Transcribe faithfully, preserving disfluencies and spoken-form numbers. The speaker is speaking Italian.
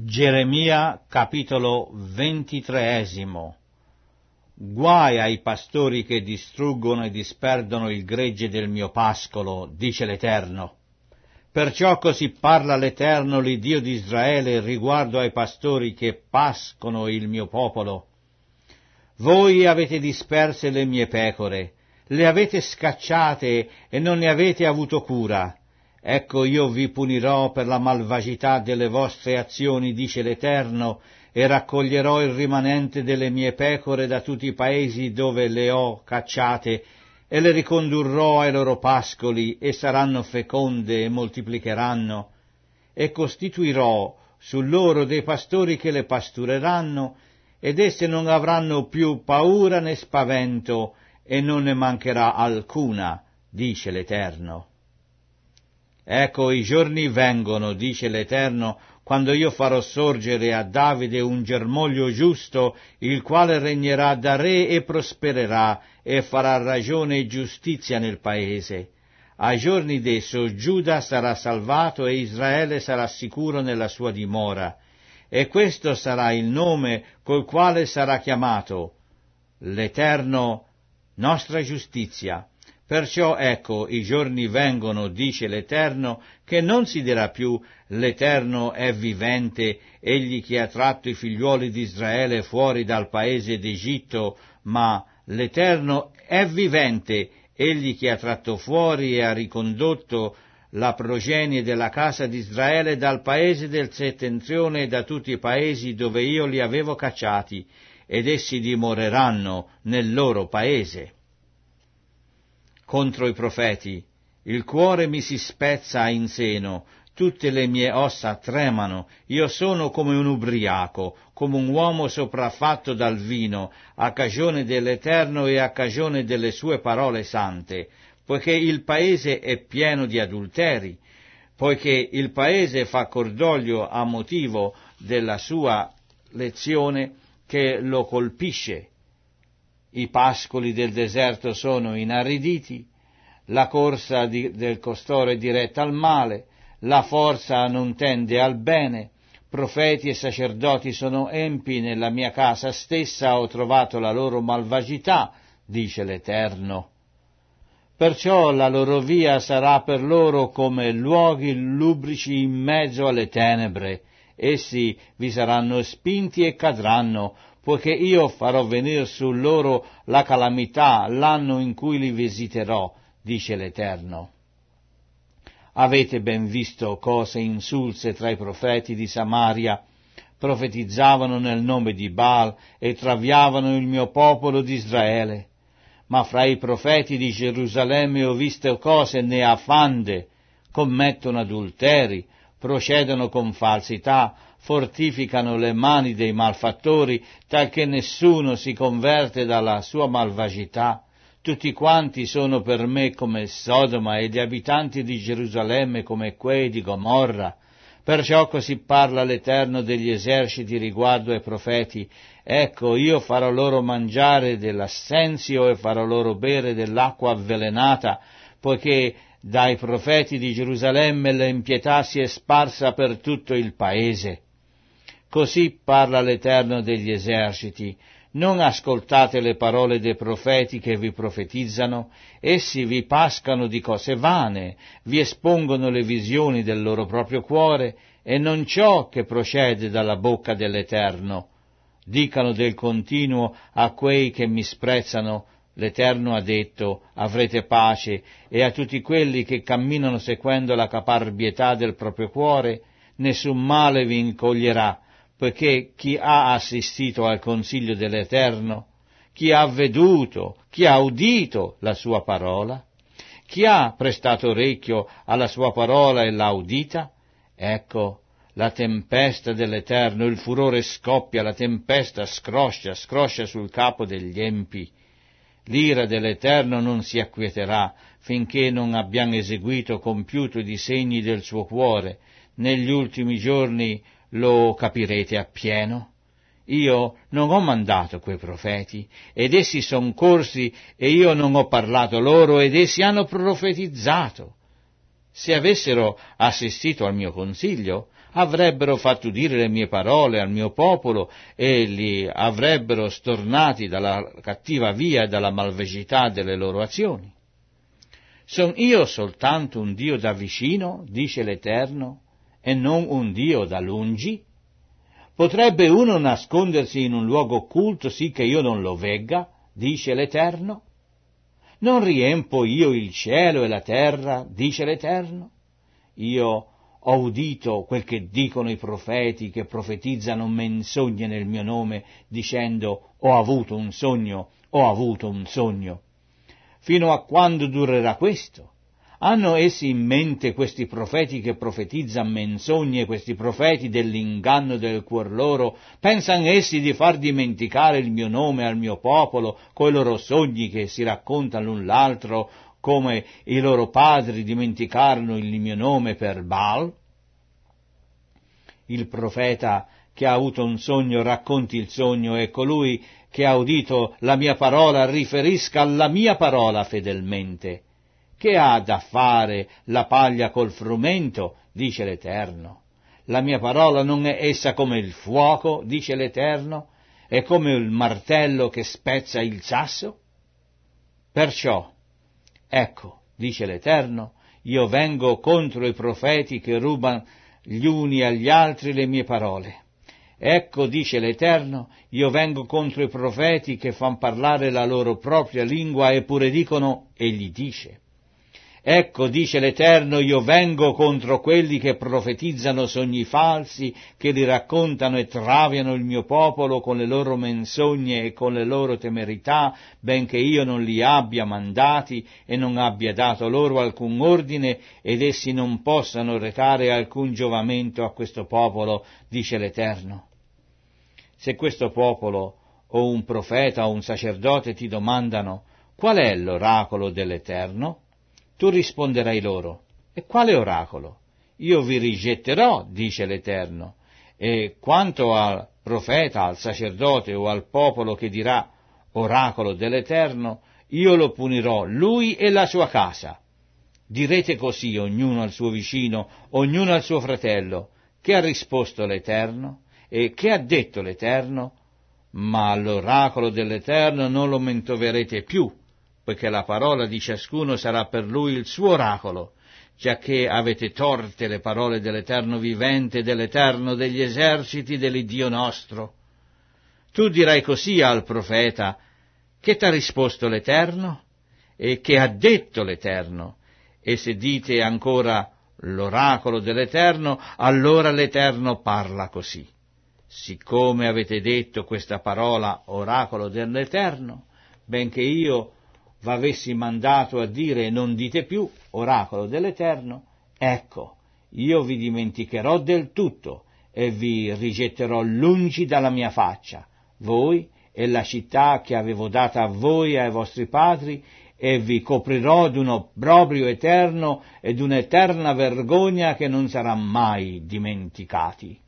Geremia capitolo ventitreesimo. Guai ai pastori che distruggono e disperdono il gregge del mio pascolo, dice l'Eterno. Perciò così parla l'Eterno, l'Iddio di Israele, riguardo ai pastori che pascono il mio popolo. Voi avete disperse le mie pecore, le avete scacciate e non ne avete avuto cura. Ecco, io vi punirò per la malvagità delle vostre azioni, dice l'Eterno, e raccoglierò il rimanente delle mie pecore da tutti i paesi dove le ho cacciate, e le ricondurrò ai loro pascoli, e saranno feconde e moltiplicheranno, e costituirò su loro dei pastori che le pastureranno, ed esse non avranno più paura né spavento, e non ne mancherà alcuna, dice l'Eterno. Ecco, i giorni vengono, dice l'Eterno, quando io farò sorgere a Davide un germoglio giusto, il quale regnerà da re e prospererà, e farà ragione e giustizia nel paese. Ai giorni d'esso Giuda sarà salvato e Israele sarà sicuro nella sua dimora. E questo sarà il nome col quale sarà chiamato: l'Eterno, nostra giustizia. Perciò ecco, i giorni vengono, dice l'Eterno, che non si dirà più: l'Eterno è vivente, egli che ha tratto i figliuoli di Israele fuori dal paese d'Egitto, ma l'Eterno è vivente, egli che ha tratto fuori e ha ricondotto la progenie della casa di Israele dal paese del settentrione e da tutti i paesi dove io li avevo cacciati, ed essi dimoreranno nel loro paese. Contro i profeti, il cuore mi si spezza in seno, tutte le mie ossa tremano, io sono come un ubriaco, come un uomo sopraffatto dal vino, a cagione dell'Eterno e a cagione delle sue parole sante, poiché il paese è pieno di adulteri, poiché il paese fa cordoglio a motivo della sua lezione che lo colpisce. I pascoli del deserto sono inariditi, la corsa di, del costoro è diretta al male, la forza non tende al bene, profeti e sacerdoti sono empi, nella mia casa stessa ho trovato la loro malvagità, dice l'Eterno. Perciò la loro via sarà per loro come luoghi lubrici in mezzo alle tenebre, essi vi saranno spinti e cadranno, poiché io farò venir su loro la calamità l'anno in cui li visiterò, dice l'Eterno. Avete ben visto cose insulse tra i profeti di Samaria, profetizzavano nel nome di Baal e traviavano il mio popolo di Israele. Ma fra i profeti di Gerusalemme ho visto cose neafande, commettono adulteri, procedono con falsità, fortificano le mani dei malfattori, talché nessuno si converte dalla sua malvagità. Tutti quanti sono per me come Sodoma e gli abitanti di Gerusalemme come quei di Gomorra. Perciò così parla l'Eterno degli eserciti riguardo ai profeti: ecco, io farò loro mangiare dell'assenzio e farò loro bere dell'acqua avvelenata, poiché dai profeti di Gerusalemme l'impietà si è sparsa per tutto il paese. Così parla l'Eterno degli eserciti: non ascoltate le parole dei profeti che vi profetizzano, essi vi pascano di cose vane, vi espongono le visioni del loro proprio cuore, e non ciò che procede dalla bocca dell'Eterno. Dicano del continuo a quei che mi sprezzano: l'Eterno ha detto, avrete pace, e a tutti quelli che camminano seguendo la caparbietà del proprio cuore, nessun male vi incoglierà, poiché chi ha assistito al consiglio dell'Eterno, chi ha veduto, chi ha udito la sua parola, chi ha prestato orecchio alla sua parola e l'ha udita, ecco, la tempesta dell'Eterno, il furore scoppia, la tempesta scroscia, scroscia sul capo degli empi. L'ira dell'Eterno non si acquieterà finché non abbiamo eseguito compiuto i disegni del suo cuore. Negli ultimi giorni lo capirete appieno. Io non ho mandato quei profeti, ed essi son corsi, e io non ho parlato loro, ed essi hanno profetizzato. Se avessero assistito al mio consiglio, avrebbero fatto udire le mie parole al mio popolo e li avrebbero stornati dalla cattiva via e dalla malvagità delle loro azioni. Son io soltanto un Dio da vicino, dice l'Eterno, e non un Dio da lungi? Potrebbe uno nascondersi in un luogo occulto sì che io non lo vegga, dice l'Eterno? Non riempo io il cielo e la terra, dice l'Eterno? Io ho udito quel che dicono i profeti che profetizzano menzogne nel mio nome, dicendo ho avuto un sogno, ho avuto un sogno. Fino a quando durerà questo? Hanno essi in mente questi profeti che profetizzano menzogne, questi profeti dell'inganno del cuor loro? Pensano essi di far dimenticare il mio nome al mio popolo, coi loro sogni che si raccontano l'un l'altro, come i loro padri dimenticarono il mio nome per Baal? Il profeta che ha avuto un sogno racconti il sogno, e colui che ha udito la mia parola riferisca alla mia parola fedelmente. Che ha da fare la paglia col frumento, dice l'Eterno? La mia parola non è essa come il fuoco, dice l'Eterno, è come il martello che spezza il sasso? Perciò, ecco, dice l'Eterno, io vengo contro i profeti che rubano gli uni agli altri le mie parole. Ecco, dice l'Eterno, io vengo contro i profeti che fan parlare la loro propria lingua e pure dicono, egli dice. Ecco, dice l'Eterno, io vengo contro quelli che profetizzano sogni falsi, che li raccontano e traviano il mio popolo con le loro menzogne e con le loro temerità, benché io non li abbia mandati e non abbia dato loro alcun ordine, ed essi non possano recare alcun giovamento a questo popolo, dice l'Eterno. Se questo popolo o un profeta o un sacerdote ti domandano qual è l'oracolo dell'Eterno, tu risponderai loro, e quale oracolo? Io vi rigetterò, dice l'Eterno, e quanto al profeta, al sacerdote o al popolo che dirà oracolo dell'Eterno, io lo punirò, lui e la sua casa. Direte così ognuno al suo vicino, ognuno al suo fratello, che ha risposto l'Eterno, e che ha detto l'Eterno, ma all'oracolo dell'Eterno non lo mentoverete più, poiché la parola di ciascuno sarà per lui il suo oracolo, giacché avete torte le parole dell'Eterno vivente, dell'Eterno degli eserciti, dell'Iddio nostro. Tu dirai così al profeta, che t'ha risposto l'Eterno? E che ha detto l'Eterno? E se dite ancora l'oracolo dell'Eterno, allora l'Eterno parla così. Siccome avete detto questa parola oracolo dell'Eterno, benché io v'avessi mandato a dire non dite più oracolo dell'Eterno, ecco, io vi dimenticherò del tutto e vi rigetterò lungi dalla mia faccia, voi e la città che avevo data a voi e ai vostri padri, e vi coprirò d'un obbrobrio eterno e d'un'eterna vergogna che non sarà mai dimenticati.